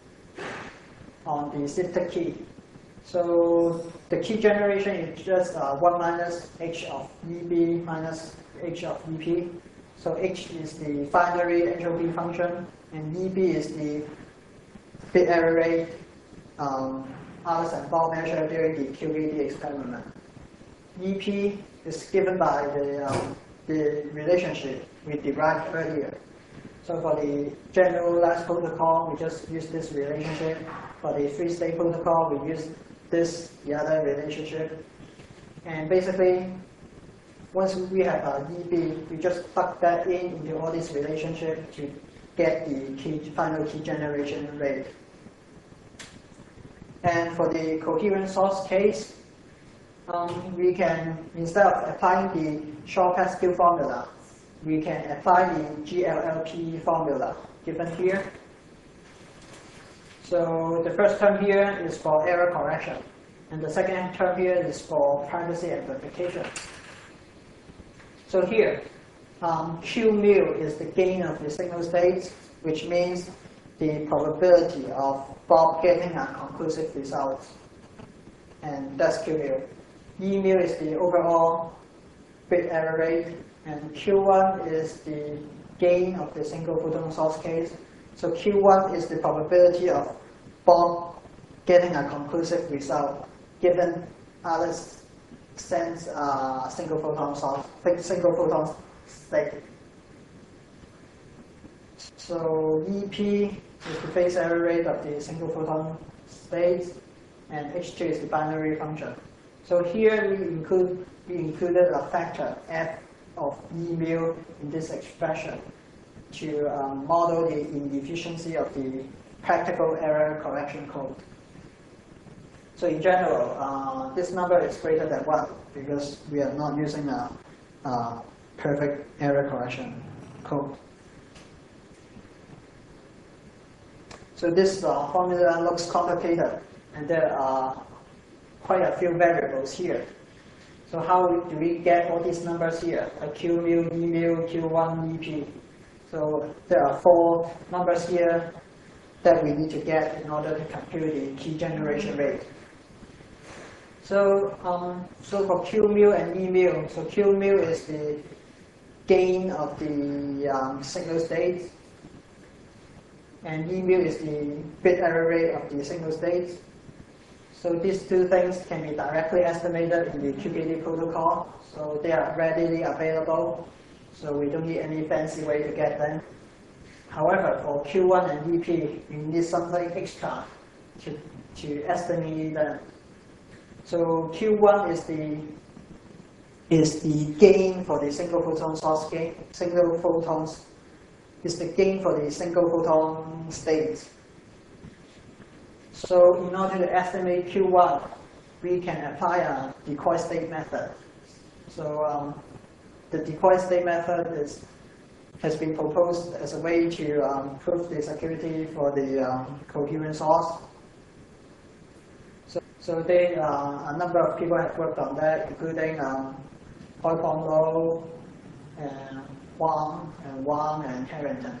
on the shifted key. So the key generation is just uh, one minus h of E B minus h of E P. So h is the binary entropy function, and E B is the bit error rate um, Alice and Bob measured during the Q V D experiment. E P is given by the, um, the relationship we derived earlier. So for the generalized protocol, we just use this relationship. For the three-state protocol, we use this, the other relationship. And basically, once we have our E B, we just plug that in into all these relationships to get the key, final key generation rate. And for the coherent source case, um, we can, instead of applying the Shor-Pascal formula, we can apply the G L L P formula given here. So the first term here is for error correction, and the second term here is for privacy amplification. So here, um, Q mu is the gain of the signal states, which means the probability of Bob getting a conclusive result, and that's Q mu. E mu is the overall bit error rate, and Q one is the gain of the single photon source case. So Q one is the probability of Bob getting a conclusive result given Alice sends a single photon source, single photon state. So E P is the phase error rate of the single photon state, and H J is the binary function. So here we include we included a factor f of E mu in this expression to um, model the inefficiency of the practical error correction code. So in general, uh, this number is greater than one because we are not using a, a perfect error correction code. So this uh, formula looks complicated, and there are quite a few variables here. So how do we get all these numbers here? Like Q mu, E mu, Q one, E P. So there are four numbers here that we need to get in order to compute the key generation rate. So, um, so for Q mu and E mu, so Q mu is the gain of the um, signal states, and E mu is the bit error rate of the signal states. So these two things can be directly estimated in the Q K D protocol, so they are readily available, so we don't need any fancy way to get them. However, for Q one and E P, we need something extra to, to estimate them. So Q one is the is the gain for the single photon source gain. Single photons is the gain for the single photon states. So in order to estimate Q one, we can apply a decoy state method. So um, the decoy state method is has been proposed as a way to um, prove the security for the um, coherent source. So, so they, uh, a number of people have worked on that, including um, Hoi-Kwong Lo, and Wang, and Wang, and Harrington.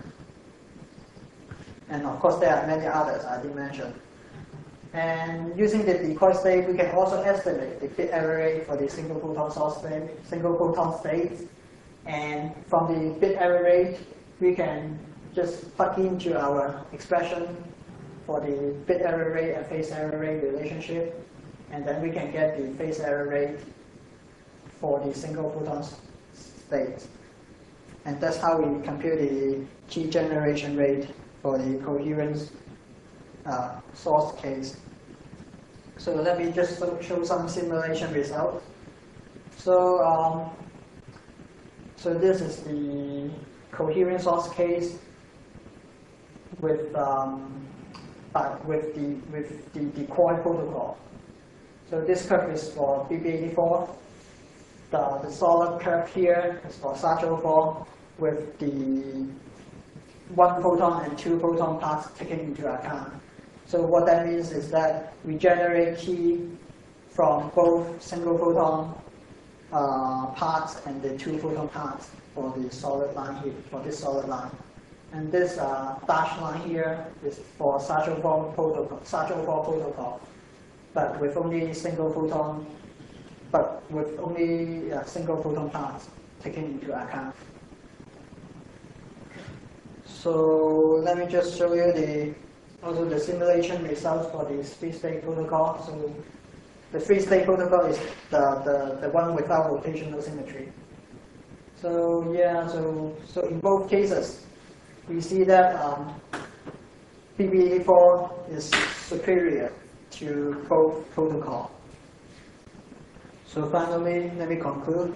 And of course, there are many others I didn't mention. And using the decoy state, we can also estimate the bit error rate for the single photon source state, single photon states. And from the bit error rate, we can just plug into our expression for the bit error rate and phase error rate relationship, and then we can get the phase error rate for the single photon state. And that's how we compute the key generation rate for the coherent uh, source case. So let me just show some simulation results. So, um, so this is the coherent source case with um, but with the with the decoy protocol. So this curve is for B B eighty-four. The, the solid curve here is for SARS zero four with the one photon and two photon parts taken into account. So what that means is that we generate key from both single photon uh, parts and the two photon parts for the solid line here, for this solid line. And this uh, dashed line here is for SARS zero four protocol, SARS zero four protocol, but with only single photon, but with only uh, single photon parts taken into account. So let me just show you the also the simulation results for the three-state protocol. So the three-state protocol is the, the, the one without rotational symmetry. So yeah, so so in both cases, we see that um, B B eighty-four is superior to both protocols. So finally, let me conclude.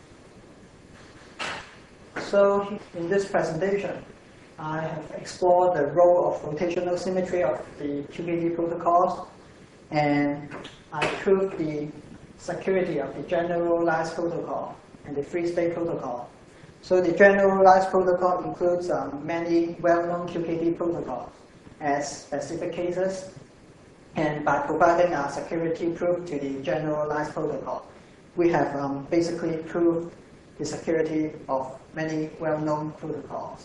So in this presentation, I have explored the role of rotational symmetry of the Q K D protocols, and I proved the security of the generalized protocol and the three-state protocol. So the generalized protocol includes um, many well-known Q K D protocols as specific cases, and by providing a security proof to the generalized protocol, we have um, basically proved the security of many well-known protocols.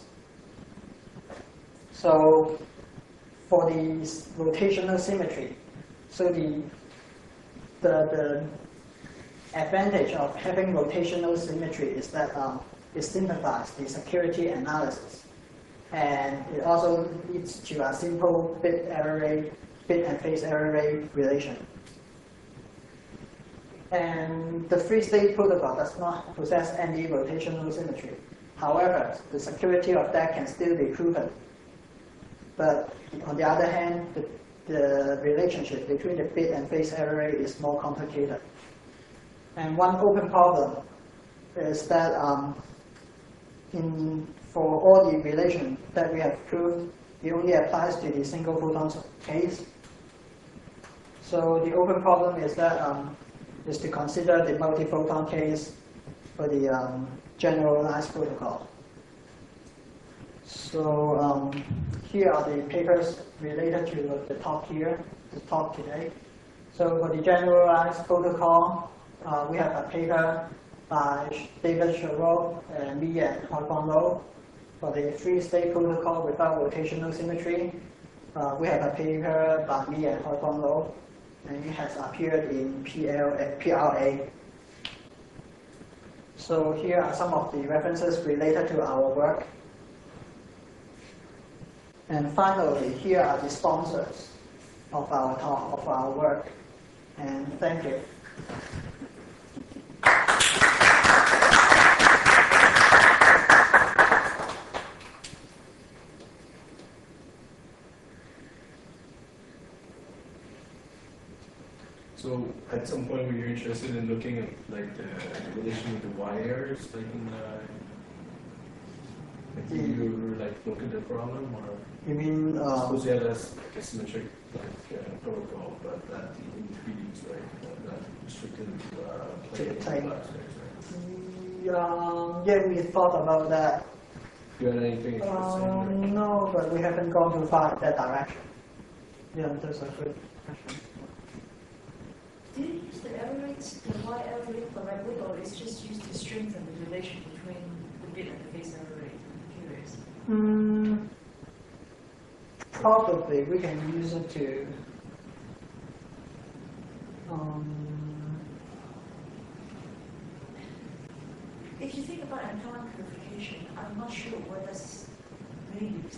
So for the rotational symmetry, so the, the, the advantage of having rotational symmetry is that um, it simplifies the security analysis. And it also leads to a simple bit error rate, bit and phase error rate relation. And the three-state protocol does not possess any rotational symmetry. However, the security of that can still be proven. But on the other hand, the, the relationship between the bit and phase error rate is more complicated. And one open problem is that um, in, for all the relation that we have proved, it only applies to the single photon case. So the open problem is that um, is to consider the multi-photon case for the um, generalized protocol. So um, here are the papers related to the talk here, the talk today. So for the generalized protocol, uh, we have a paper by David Sherrock and me and Hoi-Fang Lo. For the three-state protocol without rotational symmetry, uh, we have a paper by me and Hoi-Fang Lo, and it has appeared in P R A. So here are some of the references related to our work. And finally, here are the sponsors of our talk, of our work. And thank you. So at some point, were you interested in looking at like the relation with the wires, like in the, like did you ever like look at the problem, or You mean? I Uh, suppose you had a, s- like a symmetric like uh, protocol, but that the interference, right, that, that restricted to uh, To the plating plane. glass, right? yeah, yeah, we thought about that. Do you have anything interesting? or- Um, no, but we haven't gone too far in that direction. Yeah, that's a good question. Do you use the error rates, the Y error rate correctly, or is just used to strengthen the relation between the bit and the phase error rate? I'm curious. Mm, probably we can use it to um, If you think about antenna purification, I'm not sure what that's really used.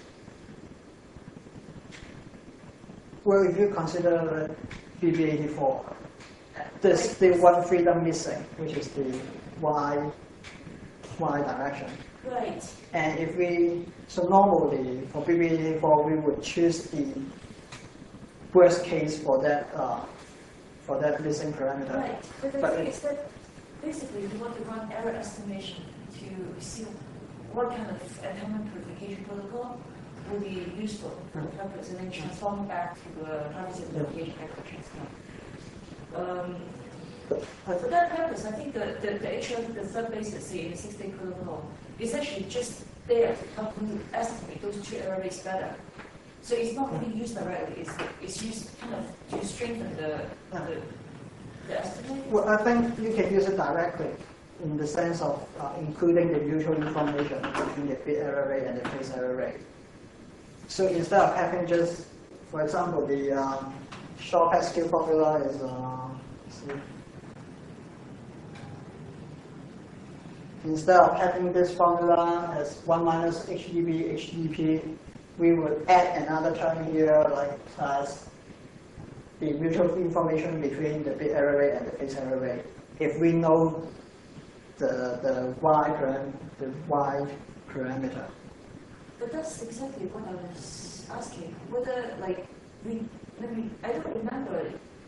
well, if you consider B B eighty-four, there's still one freedom missing, which is the Y, Y direction. Right. And if we, so normally for B B eighty-four, we would choose the worst case for that, uh, for that missing parameter. Right. But the But thing it- is that basically you want to run error estimation to see what kind of antenna purification protocol will be useful for the purpose, and then transform back to a privacy notification type of transform. Um, for that purpose, I think the, the, the H L, the third basis in the six-day protocol is actually just there to help you estimate those two error rates better. So it's not really used directly, it's, it's used kind of to strengthen the, the, the estimate. Well, I think you can use it directly in the sense of uh, including the mutual information between the bit error rate and the phase error rate. So instead of having just, for example, the um, short skill formula is, uh, let's see. Instead of having this formula as one minus H D B, H D P, we would add another term here, like as the mutual information between the bit error rate and the phase error rate. If we know the the y param the y parameter. But that's exactly what I was asking. Whether like we, I mean, I don't remember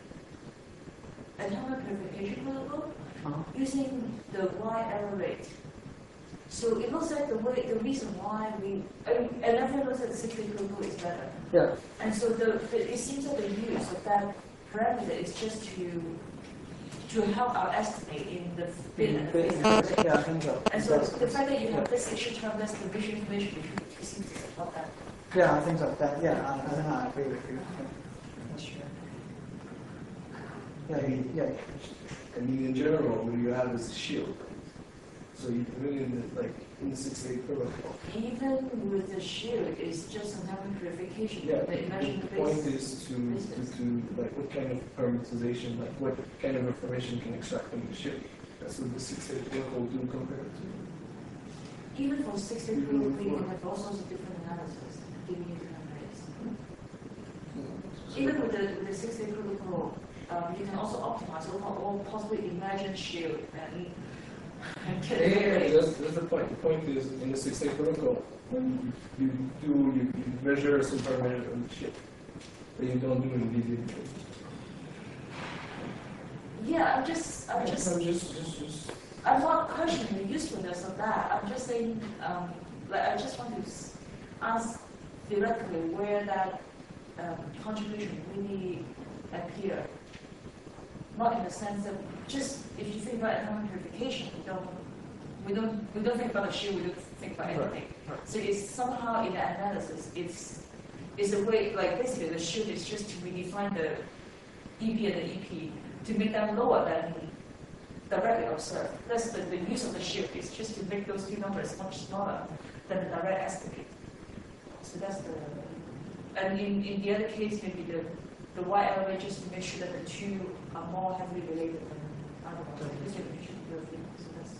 atomic purification protocol Uh-huh. using the y error rate. So it looks like the way, the reason why we, I mean, and everyone knows that the six-day protocol is better. Yeah. And so the, the, it seems that the use of that parameter is just to to help our estimate in the bit and the phase error rate. Yeah, I think so. And so the fact that you have this issue term, that's the visual information between the two seems to support that. Yeah, I think so. That, yeah, I, I think I agree with you. Yeah. That's true. Yeah, you- yeah. I mean, in general, what you have is a shield. So you put it in the, like, in the six-day protocol. Even with the shield, it's just some type of purification. Yeah, But imagine the the point base. is to, to, to, like, what kind of parameterization, like, what kind of information you can extract from the shield. That's what the six-day protocol do compared to. Even for six-day Mhm. protocol, you can have all sorts of different analysis, giving you different rates. Even with the, with the six-day protocol, um, you can also optimize all, all possibly imagined shield and, and get Yeah, a yeah, good yeah, rate. that's, that's the point. The point is, in the six-day protocol, when you, you do, you, you measure some parameters on the shield that you don't do in V D. Yeah, I'm just, I'm just, I'm just, just, just. I'm not questioning the usefulness of that. I'm just saying, um, like, I just want to s- ask theoretically where that um, contribution really appear. Not in the sense that just if you think about atomic purification, we don't, we don't, we don't think about the shield. We don't think about Right, anything. right. So it's somehow in the analysis, it's, it's a way, like basically the shield is just to redefine the E P and the E P to make them lower than directly observed. That's the, the use of the shield is just to make those two numbers much smaller than the direct estimate. So that's the, and in, in the other case, maybe the, the y error rate just to make sure that the two are more heavily related than otherwise. Because you should do a thing. So that's,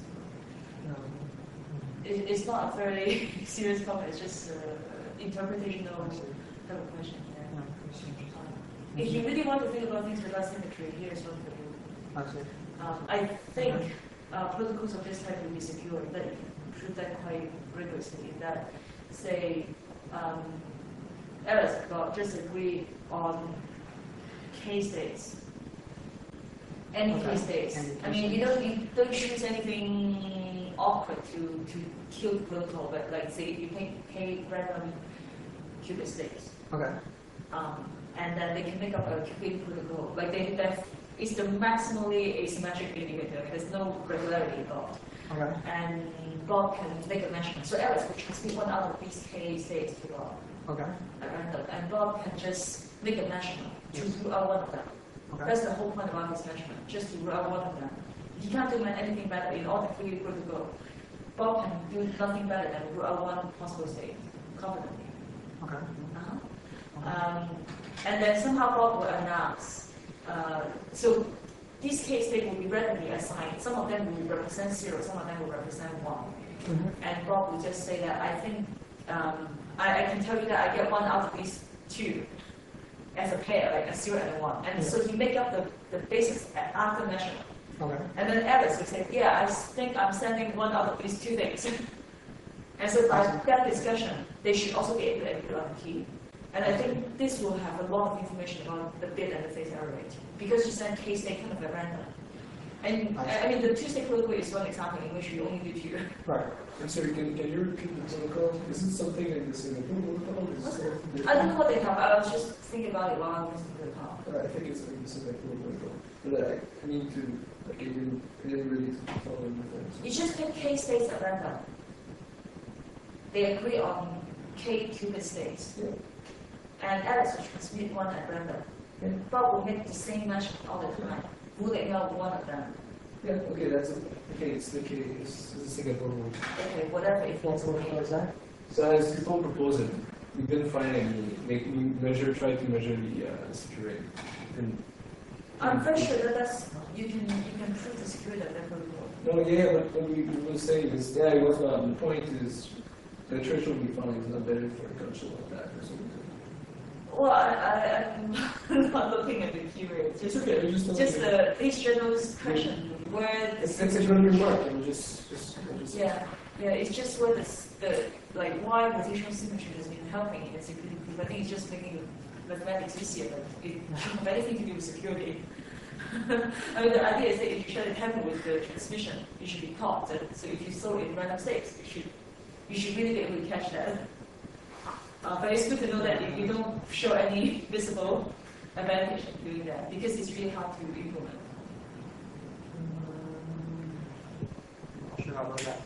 it, it's not a very serious problem, it's just uh, interpretational type of question. Yeah. Um, if you really want to think about things without symmetry, here's one for you. I see. Um, I think uh, protocols of this type will be secure. That prove that quite rigorously. That say, um, Alice got just agree on K states, any Okay. K states. Any I mean, K you don't you don't choose anything awkward to to kill the protocol. But like say you take K random qubit states, Okay. um, and then they can make up a qubit protocol. Like they that. It's the maximally asymmetric indicator. There's no regularity involved. Okay. And Bob can make a measurement. So Alice will transmit one out of these K states to Bob Okay. at random. And Bob can just make a measurement to rule out one of them. Okay. That's the whole point about his measurement, just to rule out one of them. He can't do anything better in all the three protocol. Bob can do nothing better than rule out one possible state confidently. Okay. Uh-huh. Um, and then somehow Bob will announce. Uh, so these K states will be randomly assigned. Some of them will represent zero, some of them will represent one. Mm-hmm. And Bob will just say that I think, um, I, I can tell you that I get one out of these two as a pair, like a zero and a one. And Yeah. so he make up the, the basics after measurement. Okay. And then Alice will say, yeah, I think I'm sending one out of these two things. And so by that discussion, they should also be able to agree on the key. And I think this will have a lot of information about the bit and the phase error rate. Because you send K state kind of at random. And I I mean, the two-state protocol is one example in which you only do two. Right. I'm sorry, can, can you repeat the protocol? Is it something like the Singapore protocol? Is it something I don't know what they have. I was just thinking about it while I was listening to the talk. Uh, I think it's like the Singapore protocol. But I, I need to, like, I didn't, I didn't really follow the You just pick k states at random. They agree on k qubit states. Yeah. And Alice will transmit one at random. Yeah. But will make the same match all the time, ruling out one of them. Yeah, okay, that's it. Okay, it's the case. It's the Singapore rule. Okay, whatever it What is. protocol is that? So as people propose it, we didn't find any, make me measure, try to measure the uh, secure rate. And, I'm pretty sure that that's, you can, you can prove the security of that protocol. no, yeah, but what we we will say is, yeah, it was not, the point is, the threshold we found is not better for a control of that or something. Well, I, I, I'm not looking at the key rates. It's Just, okay, I'm just telling just you. the, this journal's question, where the It's, it's a good remark, I'm just, just, I'm just. Yeah, yeah, it's just where the, s- the like why rotational symmetry has been helping in security proof. I think it's just making the mathematics easier, but it shouldn't have anything to do with security. I mean, the idea is that if you share the tempo with the transmission, you should be caught. So so if you saw it in random states, you should you should really be able to catch that. Uh, but it's good to know that if you don't show any visible advantage in doing that, because it's really hard to implement. Not sure about that.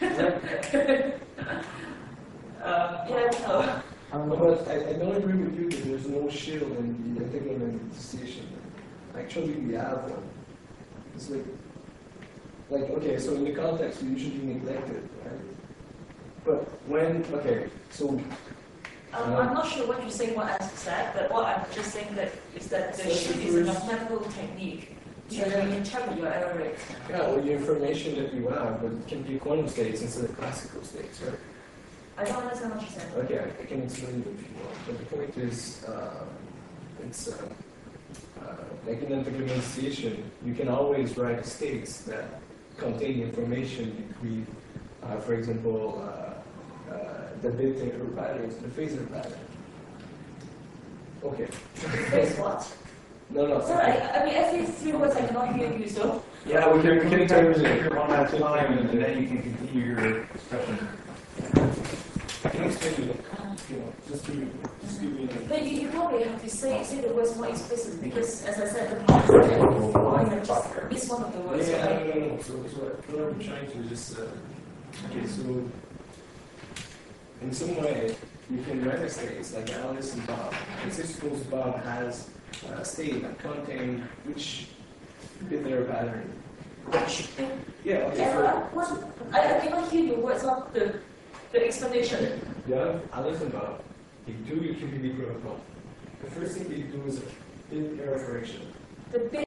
uh, yeah, so. I don't No, know. but I, I don't agree with you that there's no shield in the entanglement station. Actually, we have one. It's like, like, okay, so in the context, we usually neglect it, right? But when, okay, so. Um, I'm not sure what you're saying, what answers that, but what I'm just saying that is that the So shield if is a we're- mathematical technique to Yeah. interpret your error rate. Yeah, well, the information that you have, but it can be quantum states instead of classical states, right? I don't understand what you're saying. Okay, I, I can explain it if you want. But the point is, uh, it's uh, uh, like in an implementation, you can always write states that contain information between, uh, for example, uh, uh, the bit error patterns, the phasor pattern. Okay. Wait, what? No, no. Sorry, I, I mean, every three words I cannot hear you, so. Yeah, we can, we can take it one at a time, and then you can continue your discussion. I can explain it. You know, just to just give you an But you, you probably have to say, say the words more explicitly, because as I said, the problem is that just miss one of the words. Yeah, right? no, no, no. So, so what I'm trying to just, uh, okay, so in some way, you can write a state like Alice and Bob. And say suppose Bob has a state that contains which bit error pattern. Which, Yeah, okay, error, so, what? I, I cannot hear your words, not the, the explanation. you have Alice and Bob. They do your Q P D protocol. The first thing they do is a bit error correction. The bit